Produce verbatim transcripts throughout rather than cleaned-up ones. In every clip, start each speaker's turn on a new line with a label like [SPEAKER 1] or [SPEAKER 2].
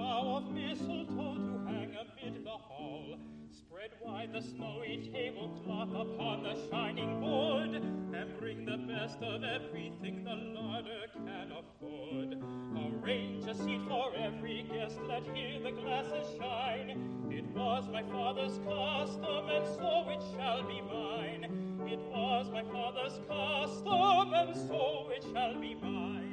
[SPEAKER 1] bough of mistletoe to hang amid the hall. Spread wide the snowy tablecloth upon the shining board, and bring the best of everything the larder can afford. Arrange a seat for every guest, let here the glasses shine. It was my father's custom, and so it shall be mine. It was my father's custom, and so it shall be mine.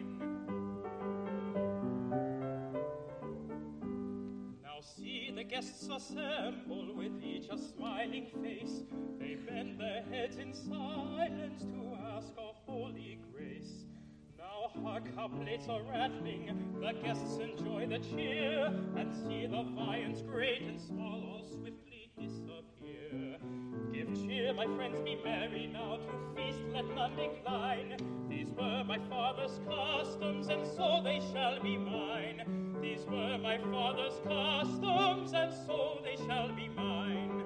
[SPEAKER 1] Now see the guests assemble, with each a smiling face. They bend their heads in silence to ask a holy grace. Now hark how plates are rattling, the guests enjoy the cheer, and see the viands great and small all swiftly disappear. Give cheer, my friends, be merry now, to feast let none decline. These were my father's customs, and so they shall be mine. These were my father's customs, and so they shall be mine.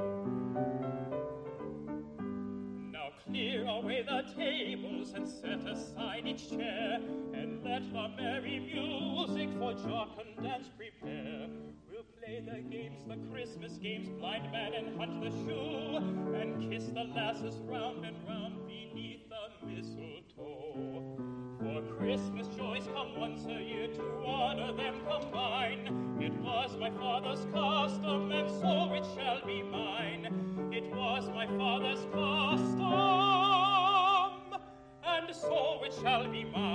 [SPEAKER 1] Now clear away the tables, and set aside each chair, and let the merry music for jocund dance prepare. We'll play the games, the Christmas games, blind man and hunt the shoe, and kiss the lasses round and round beneath the mistletoe. For Christmas joys come once a year, to honor them combine. It was my father's custom, and so it shall be mine. It was my father's custom, and so it shall be mine.